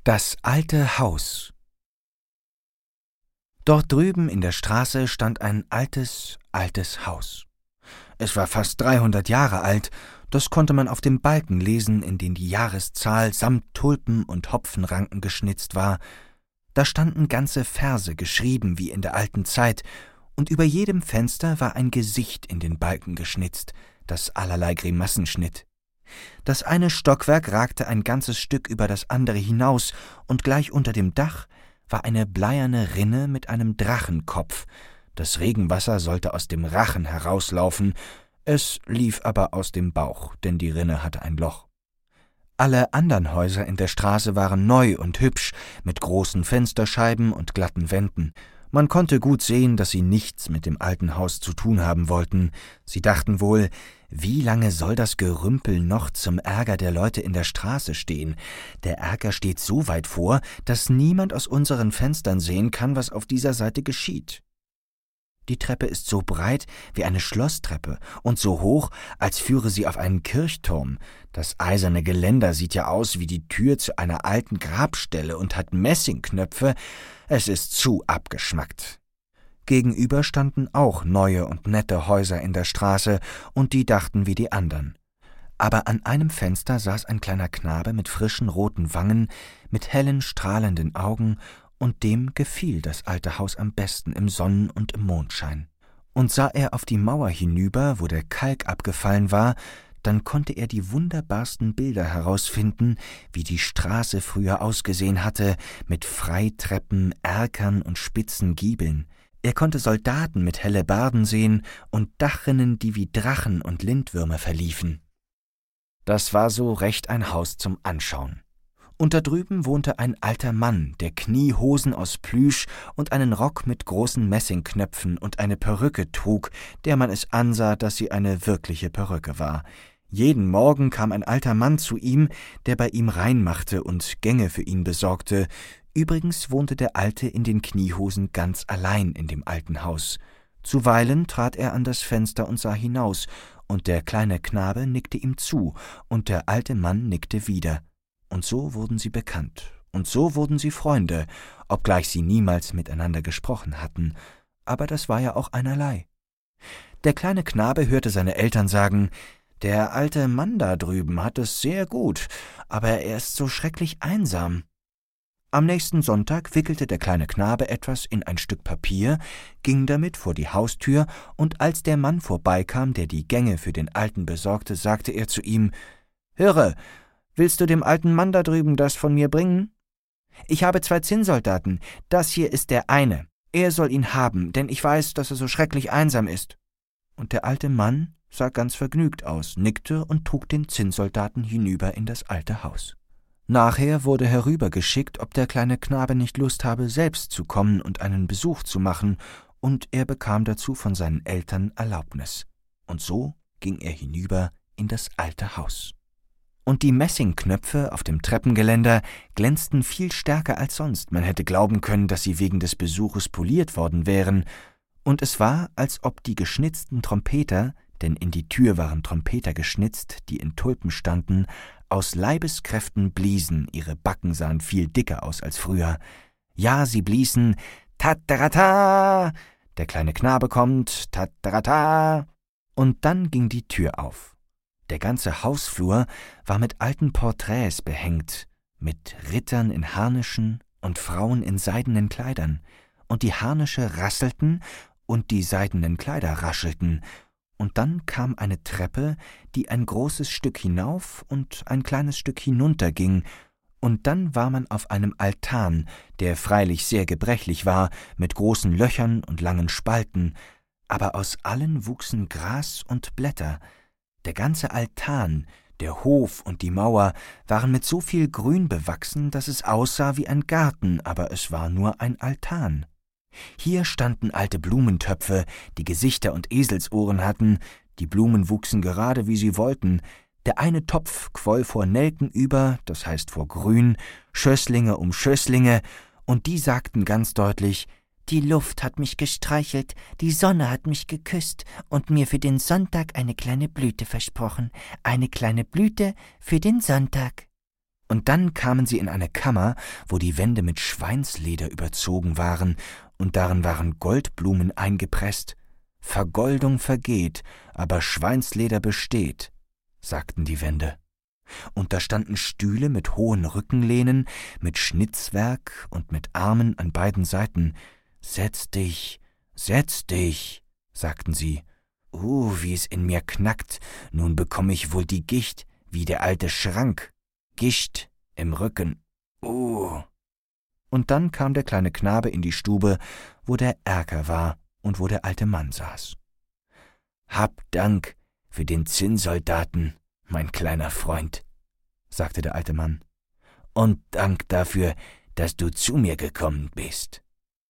Das alte Haus. Dort drüben in der Straße stand ein altes Haus. Es war fast 300 Jahre alt, das konnte man auf dem Balken lesen, in den die Jahreszahl samt Tulpen und Hopfenranken geschnitzt war. Da standen ganze Verse geschrieben wie in der alten Zeit, und über jedem Fenster war ein Gesicht in den Balken geschnitzt, das allerlei Grimassen schnitt. Das eine Stockwerk ragte ein ganzes Stück über das andere hinaus, und gleich unter dem Dach war eine bleierne Rinne mit einem Drachenkopf. Das Regenwasser sollte aus dem Rachen herauslaufen, es lief aber aus dem Bauch, denn die Rinne hatte ein Loch. Alle andern Häuser in der Straße waren neu und hübsch, mit großen Fensterscheiben und glatten Wänden. Man konnte gut sehen, dass sie nichts mit dem alten Haus zu tun haben wollten. Sie dachten wohl, wie lange soll das Gerümpel noch zum Ärger der Leute in der Straße stehen? Der Ärger steht so weit vor, dass niemand aus unseren Fenstern sehen kann, was auf dieser Seite geschieht. Die Treppe ist so breit wie eine Schlosstreppe und so hoch, als führe sie auf einen Kirchturm. Das eiserne Geländer sieht ja aus wie die Tür zu einer alten Grabstelle und hat Messingknöpfe. Es ist zu abgeschmackt. Gegenüber standen auch neue und nette Häuser in der Straße, und die dachten wie die andern. Aber an einem Fenster saß ein kleiner Knabe mit frischen roten Wangen, mit hellen, strahlenden Augen, und dem gefiel das alte Haus am besten im Sonnen- und im Mondschein. Und sah er auf die Mauer hinüber, wo der Kalk abgefallen war, dann konnte er die wunderbarsten Bilder herausfinden, wie die Straße früher ausgesehen hatte, mit Freitreppen, Erkern und spitzen Giebeln. Er konnte Soldaten mit Hellebarden sehen und Dachrinnen, die wie Drachen und Lindwürme verliefen. Das war so recht ein Haus zum Anschauen. Und da drüben wohnte ein alter Mann, der Kniehosen aus Plüsch und einen Rock mit großen Messingknöpfen und eine Perücke trug, der man es ansah, dass sie eine wirkliche Perücke war. Jeden Morgen kam ein alter Mann zu ihm, der bei ihm reinmachte und Gänge für ihn besorgte. Übrigens wohnte der Alte in den Kniehosen ganz allein in dem alten Haus. Zuweilen trat er an das Fenster und sah hinaus, und der kleine Knabe nickte ihm zu, und der alte Mann nickte wieder. Und so wurden sie bekannt, und so wurden sie Freunde, obgleich sie niemals miteinander gesprochen hatten, aber das war ja auch einerlei. Der kleine Knabe hörte seine Eltern sagen, »Der alte Mann da drüben hat es sehr gut, aber er ist so schrecklich einsam.« Am nächsten Sonntag wickelte der kleine Knabe etwas in ein Stück Papier, ging damit vor die Haustür, und als der Mann vorbeikam, der die Gänge für den Alten besorgte, sagte er zu ihm, »Höre, willst du dem alten Mann da drüben das von mir bringen? Ich habe 2 Zinnsoldaten, das hier ist der eine. Er soll ihn haben, denn ich weiß, dass er so schrecklich einsam ist.« Und der alte Mann sah ganz vergnügt aus, nickte und trug den Zinnsoldaten hinüber in das alte Haus. Nachher wurde herübergeschickt, ob der kleine Knabe nicht Lust habe, selbst zu kommen und einen Besuch zu machen, und er bekam dazu von seinen Eltern Erlaubnis. Und so ging er hinüber in das alte Haus. Und die Messingknöpfe auf dem Treppengeländer glänzten viel stärker als sonst. Man hätte glauben können, dass sie wegen des Besuches poliert worden wären. Und es war, als ob die geschnitzten Trompeter, denn in die Tür waren Trompeter geschnitzt, die in Tulpen standen, aus Leibeskräften bliesen, ihre Backen sahen viel dicker aus als früher. Ja, sie bliesen »Tatarata«, der kleine Knabe kommt, »Tatarata«, und dann ging die Tür auf. Der ganze Hausflur war mit alten Porträts behängt, mit Rittern in Harnischen und Frauen in seidenen Kleidern, und die Harnische rasselten und die seidenen Kleider raschelten, und dann kam eine Treppe, die ein großes Stück hinauf und ein kleines Stück hinunter ging, und dann war man auf einem Altan, der freilich sehr gebrechlich war, mit großen Löchern und langen Spalten, aber aus allen wuchsen Gras und Blätter. Der ganze Altan, der Hof und die Mauer waren mit so viel Grün bewachsen, dass es aussah wie ein Garten, aber es war nur ein Altan. Hier standen alte Blumentöpfe, die Gesichter und Eselsohren hatten, die Blumen wuchsen gerade, wie sie wollten. Der eine Topf quoll vor Nelken über, das heißt vor Grün, Schößlinge um Schößlinge, und die sagten ganz deutlich, »Die Luft hat mich gestreichelt, die Sonne hat mich geküsst und mir für den Sonntag eine kleine Blüte versprochen, eine kleine Blüte für den Sonntag.« Und dann kamen sie in eine Kammer, wo die Wände mit Schweinsleder überzogen waren, und darin waren Goldblumen eingepresst. »Vergoldung vergeht, aber Schweinsleder besteht«, sagten die Wände. Und da standen Stühle mit hohen Rückenlehnen, mit Schnitzwerk und mit Armen an beiden Seiten. »Setz dich, sagten sie. Wie es in mir knackt, nun bekomme ich wohl die Gicht, wie der alte Schrank. Gischt im Rücken. Und dann kam der kleine Knabe in die Stube, wo der Erker war und wo der alte Mann saß. »Hab Dank für den Zinnsoldaten, mein kleiner Freund«, sagte der alte Mann, »und Dank dafür, dass du zu mir gekommen bist.«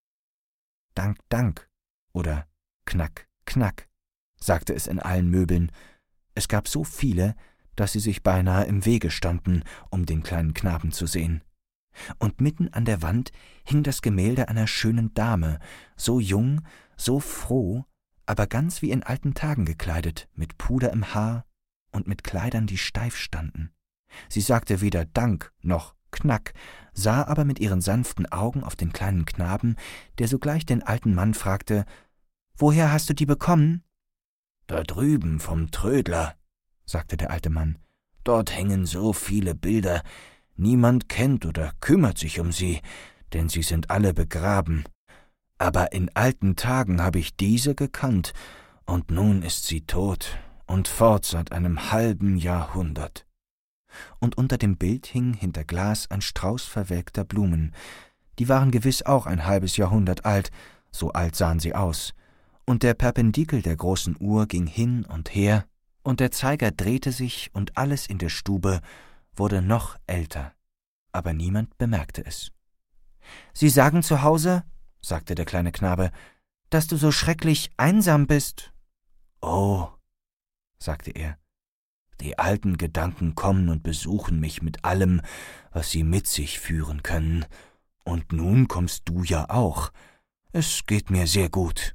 »Dank, Dank« oder »Knack, Knack«, sagte es in allen Möbeln. Es gab so viele, dass sie sich beinahe im Wege standen, um den kleinen Knaben zu sehen. Und mitten an der Wand hing das Gemälde einer schönen Dame, so jung, so froh, aber ganz wie in alten Tagen gekleidet, mit Puder im Haar und mit Kleidern, die steif standen. Sie sagte weder Dank noch Knack, sah aber mit ihren sanften Augen auf den kleinen Knaben, der sogleich den alten Mann fragte, »Woher hast du die bekommen?« »Da drüben vom Trödler«, sagte der alte Mann. »Dort hängen so viele Bilder, niemand kennt oder kümmert sich um sie, denn sie sind alle begraben. Aber in alten Tagen habe ich diese gekannt, und nun ist sie tot und fort seit einem halben Jahrhundert.« Und unter dem Bild hing hinter Glas ein Strauß verwelkter Blumen. Die waren gewiss auch ein halbes Jahrhundert alt, so alt sahen sie aus. Und der Perpendikel der großen Uhr ging hin und her, und der Zeiger drehte sich, und alles in der Stube wurde noch älter, aber niemand bemerkte es. »Sie sagen zu Hause«, sagte der kleine Knabe, »dass du so schrecklich einsam bist.« »Oh«, sagte er, »die alten Gedanken kommen und besuchen mich mit allem, was sie mit sich führen können. Und nun kommst du ja auch. Es geht mir sehr gut.«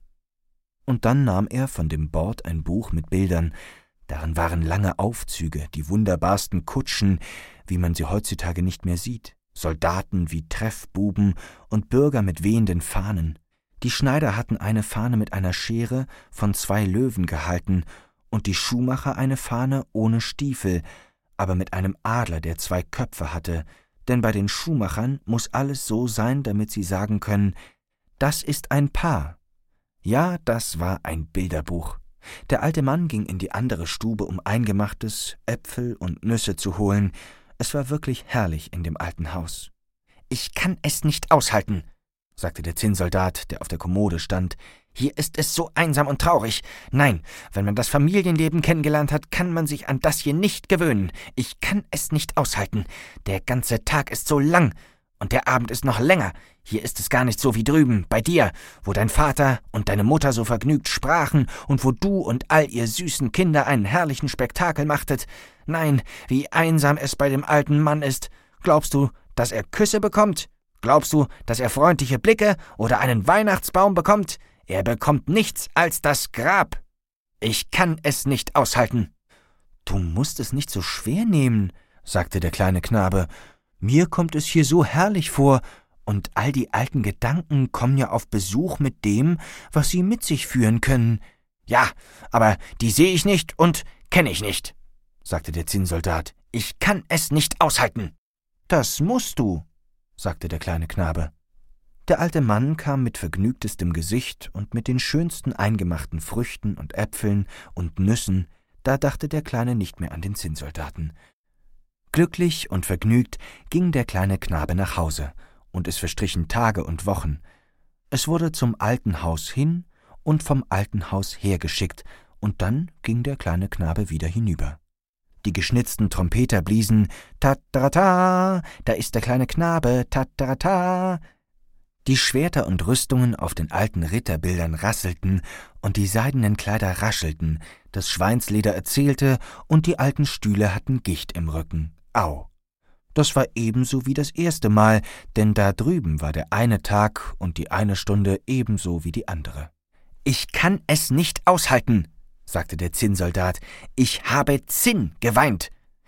Und dann nahm er von dem Bord ein Buch mit Bildern. Darin waren lange Aufzüge, die wunderbarsten Kutschen, wie man sie heutzutage nicht mehr sieht, Soldaten wie Treffbuben und Bürger mit wehenden Fahnen. Die Schneider hatten eine Fahne mit einer Schere von 2 Löwen gehalten und die Schuhmacher eine Fahne ohne Stiefel, aber mit einem Adler, der 2 Köpfe hatte, denn bei den Schuhmachern muß alles so sein, damit sie sagen können, »Das ist ein Paar.« Ja, das war ein Bilderbuch. Der alte Mann ging in die andere Stube, um Eingemachtes, Äpfel und Nüsse zu holen. Es war wirklich herrlich in dem alten Haus. »Ich kann es nicht aushalten«, sagte der Zinnsoldat, der auf der Kommode stand. »Hier ist es so einsam und traurig. Nein, wenn man das Familienleben kennengelernt hat, kann man sich an das hier nicht gewöhnen. Ich kann es nicht aushalten. Der ganze Tag ist so lang. Und der Abend ist noch länger. Hier ist es gar nicht so wie drüben, bei dir, wo dein Vater und deine Mutter so vergnügt sprachen und wo du und all ihr süßen Kinder einen herrlichen Spektakel machtet. Nein, wie einsam es bei dem alten Mann ist. Glaubst du, dass er Küsse bekommt? Glaubst du, dass er freundliche Blicke oder einen Weihnachtsbaum bekommt? Er bekommt nichts als das Grab. Ich kann es nicht aushalten.« »Du musst es nicht so schwer nehmen«, sagte der kleine Knabe. »Mir kommt es hier so herrlich vor, und all die alten Gedanken kommen ja auf Besuch mit dem, was sie mit sich führen können.« »Ja, aber die sehe ich nicht und kenne ich nicht«, sagte der Zinnsoldat. »Ich kann es nicht aushalten.« »Das musst du«, sagte der kleine Knabe. Der alte Mann kam mit vergnügtestem Gesicht und mit den schönsten eingemachten Früchten und Äpfeln und Nüssen. Da dachte der Kleine nicht mehr an den Zinnsoldaten. Glücklich und vergnügt ging der kleine Knabe nach Hause, und es verstrichen Tage und Wochen. Es wurde zum alten Haus hin und vom alten Haus hergeschickt, und dann ging der kleine Knabe wieder hinüber. Die geschnitzten Trompeter bliesen »Ta-ta-ta, da ist der kleine Knabe, ta-ta-ta«. Die Schwerter und Rüstungen auf den alten Ritterbildern rasselten und die seidenen Kleider raschelten, das Schweinsleder erzählte und die alten Stühle hatten Gicht im Rücken. Au! Das war ebenso wie das erste Mal, denn da drüben war der eine Tag und die eine Stunde ebenso wie die andere. »Ich kann es nicht aushalten«, sagte der Zinnsoldat. »Ich habe Zinn geweint.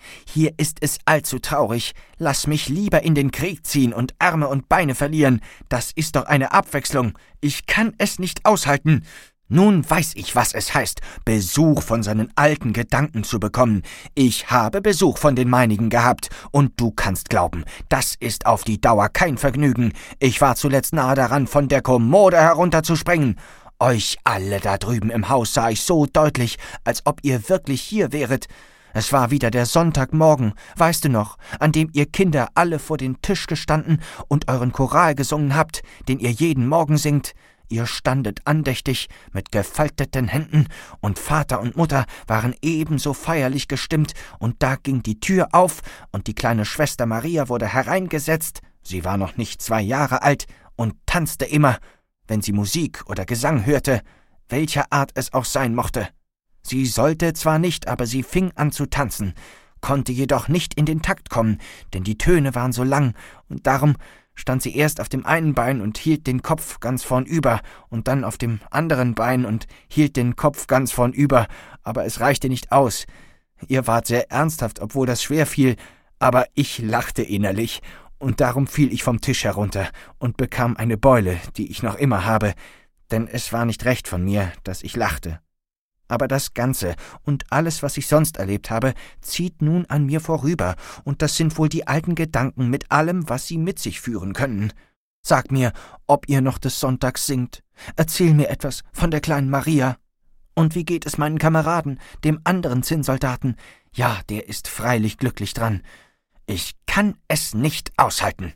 Hier ist es allzu traurig. Lass mich lieber in den Krieg ziehen und Arme und Beine verlieren. Das ist doch eine Abwechslung. Ich kann es nicht aushalten. Nun weiß ich, was es heißt, Besuch von seinen alten Gedanken zu bekommen. Ich habe Besuch von den meinigen gehabt, und du kannst glauben, das ist auf die Dauer kein Vergnügen. Ich war zuletzt nahe daran, von der Kommode herunterzuspringen. Euch alle da drüben im Haus sah ich so deutlich, als ob ihr wirklich hier wäret. Es war wieder der Sonntagmorgen, weißt du noch, an dem ihr Kinder alle vor den Tisch gestanden und euren Choral gesungen habt, den ihr jeden Morgen singt. Ihr standet andächtig mit gefalteten Händen, und Vater und Mutter waren ebenso feierlich gestimmt, und da ging die Tür auf, und die kleine Schwester Maria wurde hereingesetzt, sie war noch nicht 2 Jahre alt, und tanzte immer, wenn sie Musik oder Gesang hörte, welcher Art es auch sein mochte. Sie sollte zwar nicht, aber sie fing an zu tanzen, konnte jedoch nicht in den Takt kommen, denn die Töne waren so lang, und darum stand sie erst auf dem einen Bein und hielt den Kopf ganz vornüber und dann auf dem anderen Bein und hielt den Kopf ganz vornüber, aber es reichte nicht aus. Ihr wart sehr ernsthaft, obwohl das schwer fiel, aber ich lachte innerlich, und darum fiel ich vom Tisch herunter und bekam eine Beule, die ich noch immer habe, denn es war nicht recht von mir, dass ich lachte. Aber das Ganze und alles, was ich sonst erlebt habe, zieht nun an mir vorüber, und das sind wohl die alten Gedanken mit allem, was sie mit sich führen können. Sag mir, ob ihr noch des Sonntags singt. Erzähl mir etwas von der kleinen Maria. Und wie geht es meinen Kameraden, dem anderen Zinnsoldaten? Ja, der ist freilich glücklich dran. Ich kann es nicht aushalten.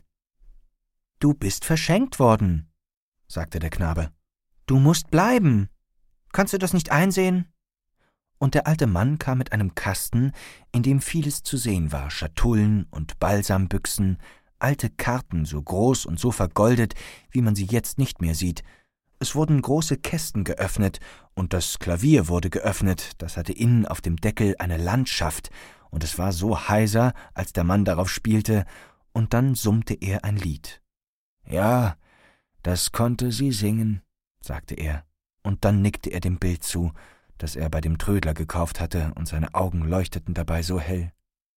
»Du bist verschenkt worden«, sagte der Knabe. »Du musst bleiben. Kannst du das nicht einsehen?« Und der alte Mann kam mit einem Kasten, in dem vieles zu sehen war, Schatullen und Balsambüchsen, alte Karten, so groß und so vergoldet, wie man sie jetzt nicht mehr sieht. Es wurden große Kästen geöffnet, und das Klavier wurde geöffnet, das hatte innen auf dem Deckel eine Landschaft, und es war so heiser, als der Mann darauf spielte, und dann summte er ein Lied. »Ja, das konnte sie singen«, sagte er. Und dann nickte er dem Bild zu, das er bei dem Trödler gekauft hatte, und seine Augen leuchteten dabei so hell.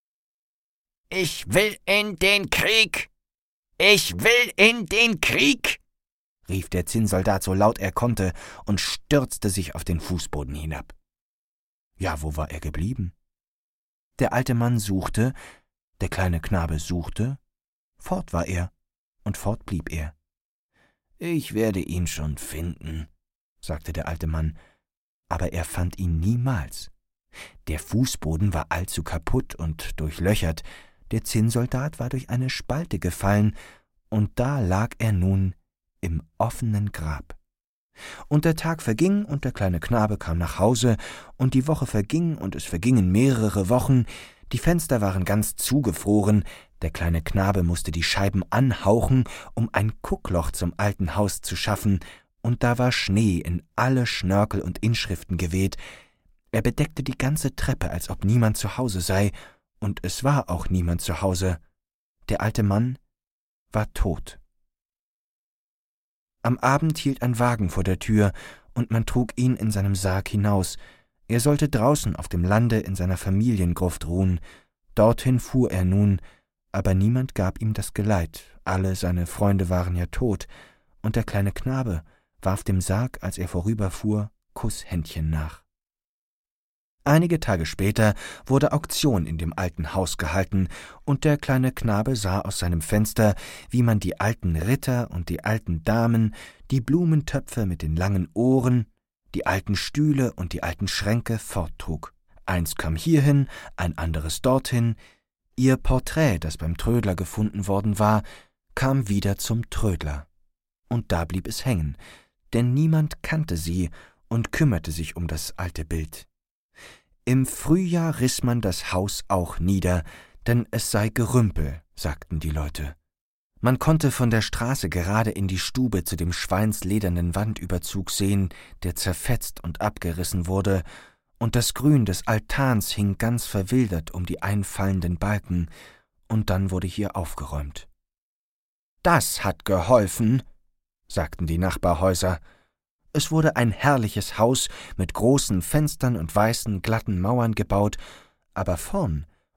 »Ich will in den Krieg! Ich will in den Krieg!« rief der Zinnsoldat so laut er konnte und stürzte sich auf den Fußboden hinab. Ja, wo war er geblieben? Der alte Mann suchte, der kleine Knabe suchte, fort war er, und fort blieb er. »Ich werde ihn schon finden«, sagte der alte Mann, aber er fand ihn niemals. Der Fußboden war allzu kaputt und durchlöchert, der Zinnsoldat war durch eine Spalte gefallen, und da lag er nun im offenen Grab. Und der Tag verging, und der kleine Knabe kam nach Hause, und die Woche verging, und es vergingen mehrere Wochen, die Fenster waren ganz zugefroren, der kleine Knabe musste die Scheiben anhauchen, um ein Guckloch zum alten Haus zu schaffen, und da war Schnee in alle Schnörkel und Inschriften geweht. Er bedeckte die ganze Treppe, als ob niemand zu Hause sei, und es war auch niemand zu Hause. Der alte Mann war tot. Am Abend hielt ein Wagen vor der Tür, und man trug ihn in seinem Sarg hinaus. Er sollte draußen auf dem Lande in seiner Familiengruft ruhen. Dorthin fuhr er nun, aber niemand gab ihm das Geleit, alle seine Freunde waren ja tot, und der kleine Knabe warf dem Sarg, als er vorüberfuhr, Kusshändchen nach. Einige Tage später wurde Auktion in dem alten Haus gehalten, und der kleine Knabe sah aus seinem Fenster, wie man die alten Ritter und die alten Damen, die Blumentöpfe mit den langen Ohren, die alten Stühle und die alten Schränke forttrug. Eins kam hierhin, ein anderes dorthin. Ihr Porträt, das beim Trödler gefunden worden war, kam wieder zum Trödler. Und da blieb es hängen, denn niemand kannte sie und kümmerte sich um das alte Bild. Im Frühjahr riss man das Haus auch nieder, denn es sei Gerümpel, sagten die Leute. Man konnte von der Straße gerade in die Stube zu dem schweinsledernen Wandüberzug sehen, der zerfetzt und abgerissen wurde, und das Grün des Altans hing ganz verwildert um die einfallenden Balken, und dann wurde hier aufgeräumt. »Das hat geholfen«, sagten die Nachbarhäuser. Es wurde ein herrliches Haus mit großen Fenstern und weißen, glatten Mauern gebaut, aber vorn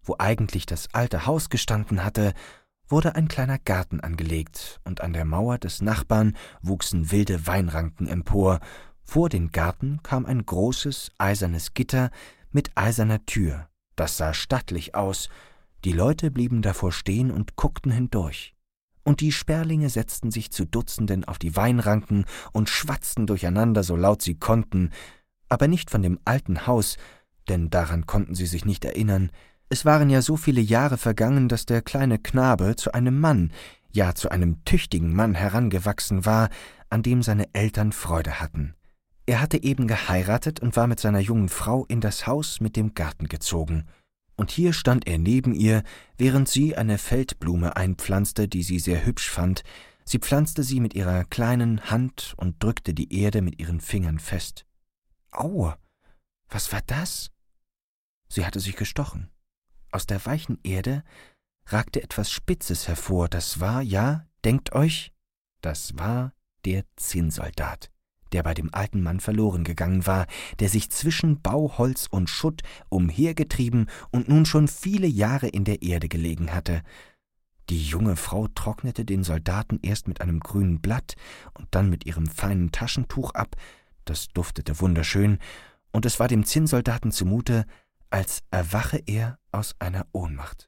Wo eigentlich das alte Haus gestanden hatte, wurde ein kleiner Garten angelegt, und an der Mauer des Nachbarn wuchsen wilde Weinranken empor. Vor den Garten kam ein großes, eisernes Gitter mit eiserner Tür. Das sah stattlich aus. Die Leute blieben davor stehen und guckten hindurch. Und die Sperlinge setzten sich zu Dutzenden auf die Weinranken und schwatzten durcheinander, so laut sie konnten, aber nicht von dem alten Haus, denn daran konnten sie sich nicht erinnern. Es waren ja so viele Jahre vergangen, dass der kleine Knabe zu einem Mann, ja zu einem tüchtigen Mann herangewachsen war, an dem seine Eltern Freude hatten. Er hatte eben geheiratet und war mit seiner jungen Frau in das Haus mit dem Garten gezogen. Und hier stand er neben ihr, während sie eine Feldblume einpflanzte, die sie sehr hübsch fand. Sie pflanzte sie mit ihrer kleinen Hand und drückte die Erde mit ihren Fingern fest. »Au, was war das?« Sie hatte sich gestochen. Aus der weichen Erde ragte etwas Spitzes hervor. Das war, ja, denkt euch, das war der Zinnsoldat, der bei dem alten Mann verloren gegangen war, der sich zwischen Bauholz und Schutt umhergetrieben und nun schon viele Jahre in der Erde gelegen hatte. Die junge Frau trocknete den Soldaten erst mit einem grünen Blatt und dann mit ihrem feinen Taschentuch ab. Das duftete wunderschön, und es war dem Zinnsoldaten zumute, als erwache er aus einer Ohnmacht.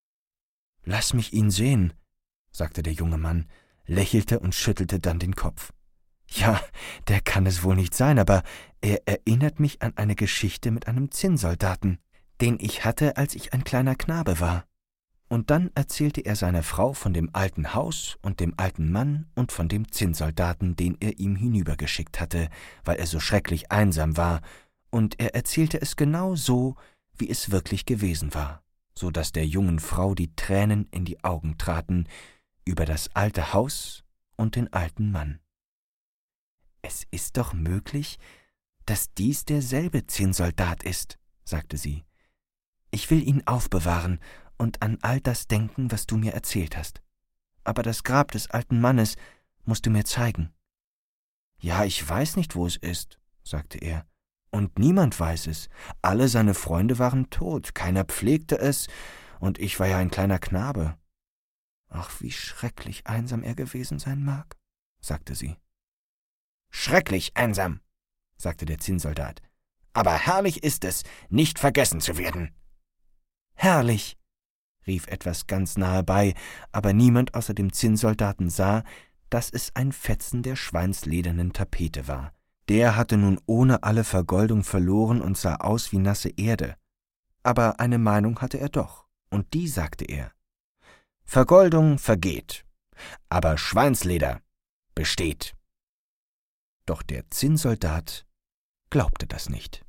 »Lass mich ihn sehen«, sagte der junge Mann, lächelte und schüttelte dann den Kopf. »Ja, der kann es wohl nicht sein, aber er erinnert mich an eine Geschichte mit einem Zinnsoldaten, den ich hatte, als ich ein kleiner Knabe war.« Und dann erzählte er seiner Frau von dem alten Haus und dem alten Mann und von dem Zinnsoldaten, den er ihm hinübergeschickt hatte, weil er so schrecklich einsam war, und er erzählte es genau so, wie es wirklich gewesen war, so daß der jungen Frau die Tränen in die Augen traten über das alte Haus und den alten Mann. »Es ist doch möglich, dass dies derselbe Zinnsoldat ist«, sagte sie. »Ich will ihn aufbewahren und an all das denken, was du mir erzählt hast. Aber das Grab des alten Mannes musst du mir zeigen.« »Ja, ich weiß nicht, wo es ist«, sagte er. »Und niemand weiß es. Alle seine Freunde waren tot, keiner pflegte es, und ich war ja ein kleiner Knabe.« »Ach, wie schrecklich einsam er gewesen sein mag«, sagte sie. »Schrecklich einsam«, sagte der Zinnsoldat. »Aber herrlich ist es, nicht vergessen zu werden.« »Herrlich«, rief etwas ganz nahe bei, aber niemand außer dem Zinnsoldaten sah, dass es ein Fetzen der schweinsledernen Tapete war. Der hatte nun ohne alle Vergoldung verloren und sah aus wie nasse Erde. Aber eine Meinung hatte er doch, und die sagte er: »Vergoldung vergeht, aber Schweinsleder besteht.« Doch der Zinnsoldat glaubte das nicht.